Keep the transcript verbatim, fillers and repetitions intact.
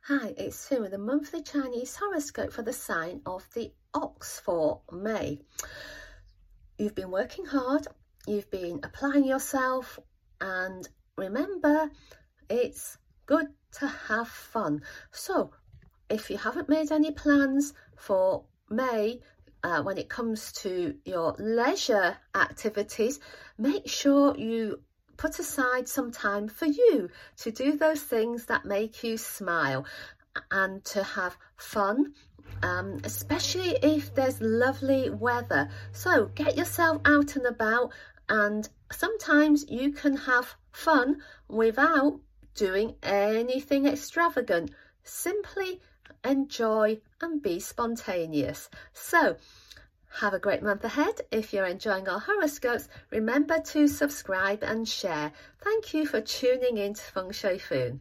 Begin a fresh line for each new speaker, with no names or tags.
Hi, it's Finn with a monthly Chinese horoscope for the sign of the Ox for May. You've been working hard, you've been applying yourself, and remember, it's good to have fun. So, if you haven't made any plans for May, uh, when it comes to your leisure activities, make sure you put aside some time for you to do those things that make you smile and to have fun, um, especially if there's lovely weather. So get yourself out and about, and sometimes you can have fun without doing anything extravagant. Simply enjoy and be spontaneous. So have a great month ahead. If you're enjoying our horoscopes, remember to subscribe and share. Thank you for tuning in to Feng Shui Foon.